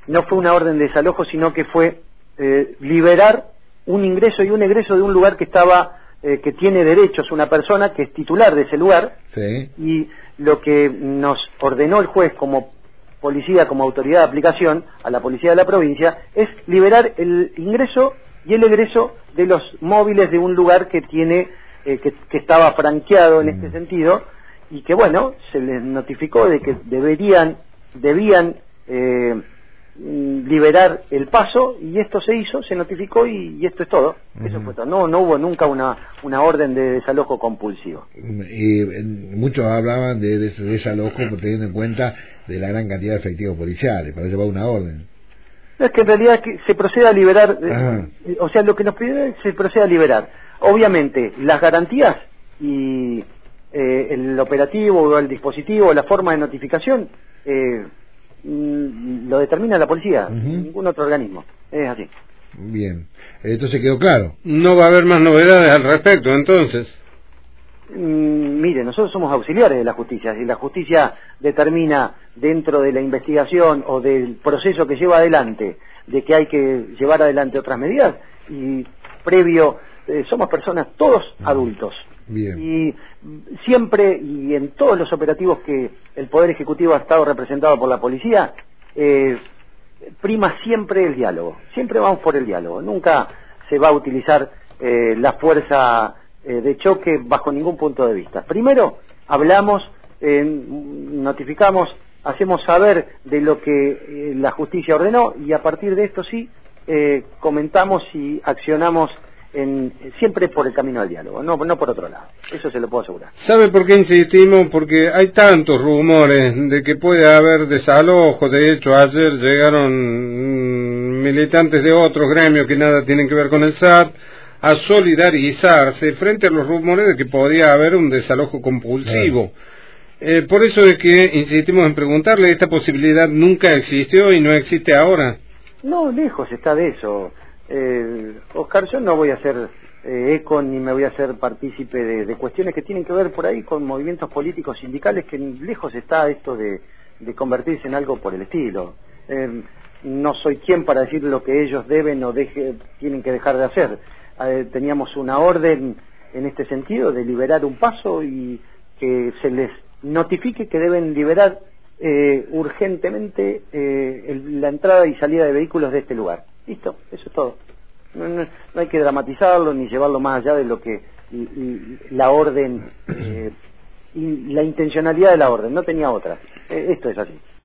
no fue una orden de desalojo, sino que fue liberar un ingreso y un egreso de un lugar que estaba, que tiene derechos una persona que es titular de ese lugar, Sí. y lo que nos ordenó el juez como policía, como autoridad de aplicación a la policía de la provincia, es liberar el ingreso y el egreso de los móviles de un lugar que tiene, que estaba franqueado en este sentido, y que bueno, se les notificó de que debían liberar el paso, y esto se hizo, se notificó, y esto es todo. Eso fue todo. No hubo nunca una orden de desalojo compulsivo. Y muchos hablaban de desalojo teniendo en cuenta de la gran cantidad de efectivos policiales para llevar una orden. No, es que en realidad que se proceda a liberar, o sea, lo que nos pide es que se proceda a liberar. Obviamente, las garantías y el operativo o el dispositivo, la forma de notificación, lo determina la policía, ningún otro organismo. Es así. Bien, entonces quedó claro. No va a haber más novedades al respecto, entonces. Mire, nosotros somos auxiliares de la justicia. Si la justicia determina dentro de la investigación o del proceso que lleva adelante de que hay que llevar adelante otras medidas, y previo, somos personas todos adultos. Bien. Y siempre y en todos los operativos que el Poder Ejecutivo ha estado representado por la policía, prima siempre el diálogo. Siempre vamos por el diálogo. Nunca se va a utilizar la fuerza de choque bajo ningún punto de vista. Primero hablamos, notificamos, hacemos saber de lo que la justicia ordenó, y a partir de esto sí comentamos y accionamos siempre por el camino del diálogo, no por otro lado. Eso se lo puedo asegurar. ¿Sabe por qué insistimos? Porque hay tantos rumores de que puede haber desalojo. De hecho, ayer llegaron militantes de otros gremios que nada tienen que ver con el SAT a solidarizarse frente a los rumores de que podría haber un desalojo compulsivo. Por eso es que insistimos en preguntarle, ¿esta posibilidad nunca existió y no existe ahora? No, lejos está de eso. Oscar, yo no voy a hacer eco ni me voy a hacer partícipe de cuestiones que tienen que ver por ahí con movimientos políticos sindicales, que lejos está esto de convertirse en algo por el estilo. No soy quien para decir lo que ellos deben o tienen que dejar de hacer. Teníamos una orden en este sentido de liberar un paso y que se les notifique que deben liberar urgentemente la entrada y salida de vehículos de este lugar. Listo, eso es todo. No hay que dramatizarlo ni llevarlo más allá de lo que la orden y la intencionalidad de la orden, no tenía otra. Esto es así.